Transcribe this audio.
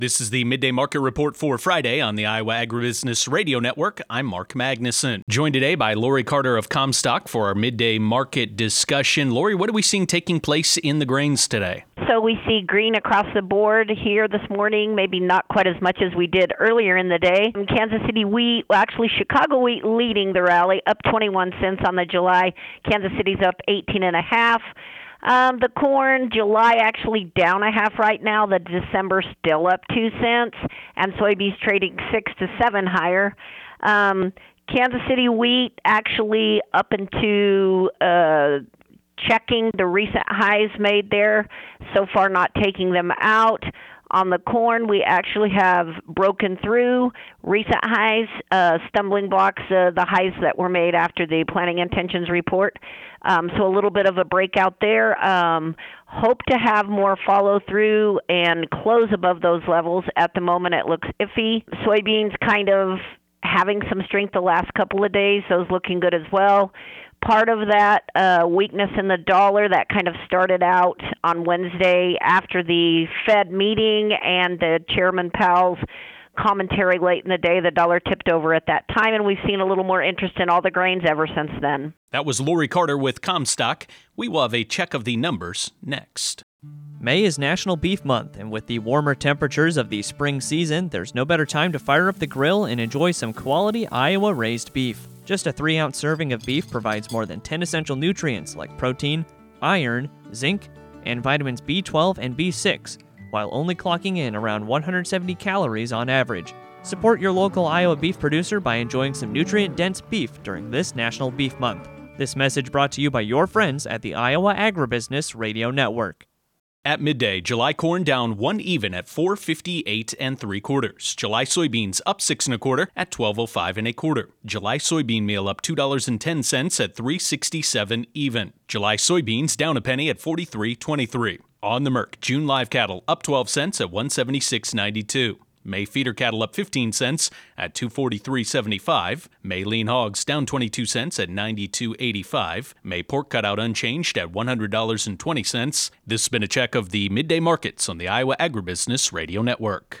This is the Midday Market Report for Friday on the Iowa Agribusiness Radio Network. I'm Mark Magnuson. Joined today by Lori Carter of Comstock for our midday market discussion. Lori, what are we seeing taking place in the grains today? So we see green across the board here this morning, maybe not quite as much as we did earlier in the day. Kansas City wheat, Chicago wheat leading the rally, up 21 cents on the July. Kansas City's up 18.5. The corn, July actually down a half right now. The December still up 2 cents, and soybeans trading 6 to 7 higher. Kansas City wheat actually up into checking the recent highs made there. So far, not taking them out. On the corn, we actually have broken through recent highs, stumbling blocks, the highs that were made after the planting intentions report. So a little bit of a breakout there. Hope to have more follow through and close above those levels. At the moment, it looks iffy. Soybeans kind of having some strength the last couple of days. Those looking good as well. Part of that weakness in the dollar that kind of started out on Wednesday after the Fed meeting and the Chairman Powell's commentary late in the day. The dollar tipped over at that time, and we've seen a little more interest in all the grains ever since then. That was Lori Carter with Comstock. We will have a check of the numbers next. May is National Beef Month, and with the warmer temperatures of the spring season, there's no better time to fire up the grill and enjoy some quality Iowa-raised beef. Just a 3-ounce serving of beef provides more than 10 essential nutrients like protein, iron, zinc, and vitamins B12 and B6, while only clocking in around 170 calories on average. Support your local Iowa beef producer by enjoying some nutrient-dense beef during this National Beef Month. This message brought to you by your friends at the Iowa Agribusiness Radio Network. At midday, July corn down 1 even at 4.58 3/4. July soybeans up 6 1/4 at 12.05 1/4. July soybean meal up $2.10 at 3.67 even. July soybeans down a penny at 43.23. On the Merc, June live cattle up 12 cents at 176.92. May feeder cattle up 15 cents at 243.75. May lean hogs down 22 cents at 92.85. May pork cutout unchanged at $100.20. This has been a check of the midday markets on the Iowa Agribusiness Radio Network.